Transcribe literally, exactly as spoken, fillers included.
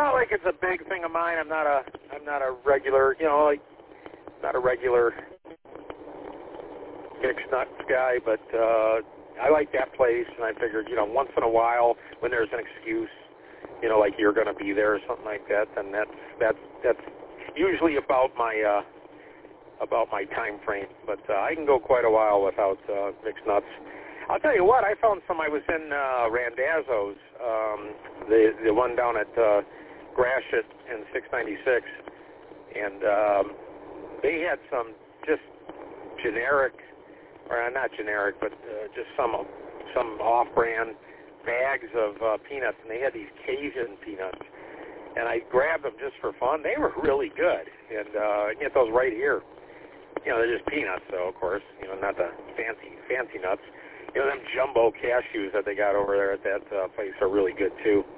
not like it's a big thing of mine. I'm not a I'm not a regular, you know, like not a regular mixed nuts guy, but uh, I like that place, and I figured, you know, once in a while when there's an excuse, you know, like you're going to be there or something like that, then that's that's that's usually about my uh, about my time frame. But uh, I can go quite a while without uh, mixed nuts. I'll tell you what, I found some. I was in uh, Randazzo's, um, the the one down at uh, Gratiot in six ninety-six, and um, they had some just generic, or not generic, but uh, just some some off-brand bags of uh, peanuts, and they had these Cajun peanuts, and I grabbed them just for fun. They were really good, and uh, I get those right here. You know, they're just peanuts, though, of course. You know, not the fancy fancy nuts. You know, them jumbo cashews that they got over there at that uh, place are really good, too.